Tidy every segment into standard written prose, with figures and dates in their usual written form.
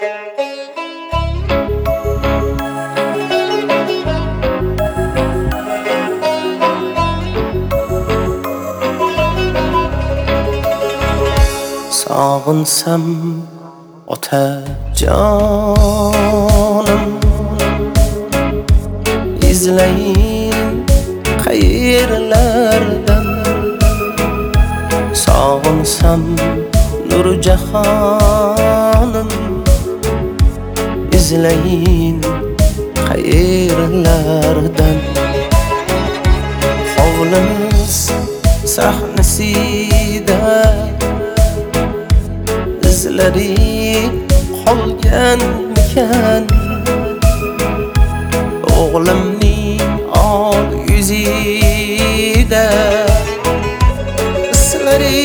Sog'insam otajonim, izlayin qayerlardan. Sog'insam Nurjahonim, izlayin qayerlardan. Hovlimiz sahnasida izlari qolganmikan, o'g'limning ol yuzida izlari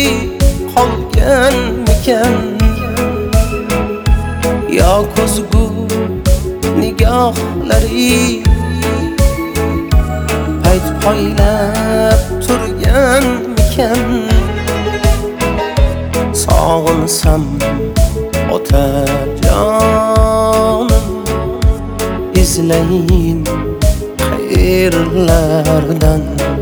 qolganmikan, yo ko'zgu nigohlari payt poylab turganmikan. Sog'insam otajonim, izlayin qayerlardan.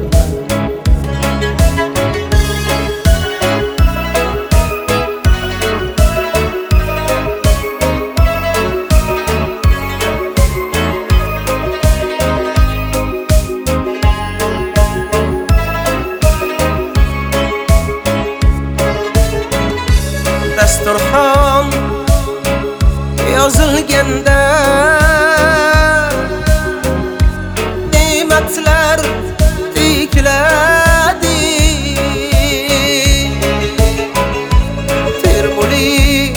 Dasturxon yozilganda ne'matlar tikladi, termulib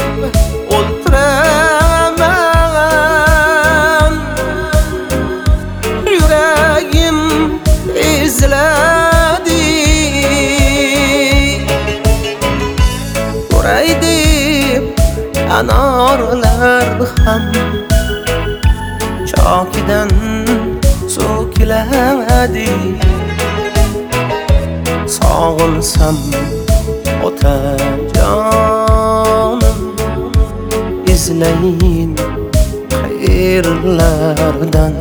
o'ltiraman, yuragim eziladi. Anorlar ham chokidan so'kiladi. Sog'insam otajonim, izlayin qayerlardan.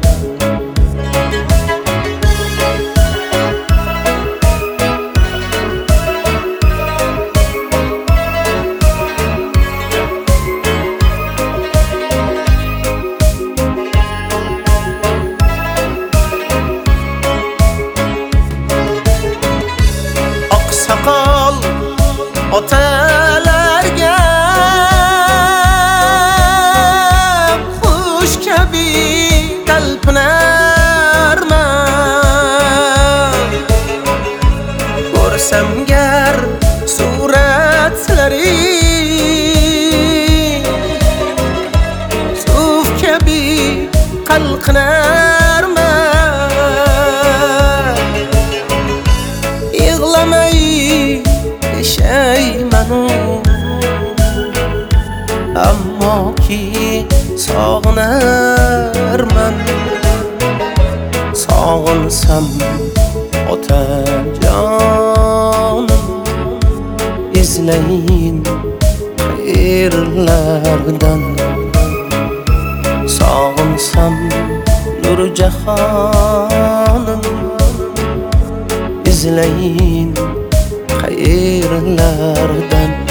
Oqsoqol otalarga qush kabi talpinarman, ko'rsam gar suratlari suv kabi qalqinarman. Yig'lamay yashaymanu, ammo ki sog'inarman. Sog'insam otajonim, izlayin qayerlardan. Sog'insam Nurjahonim, izlayin qayerlardan.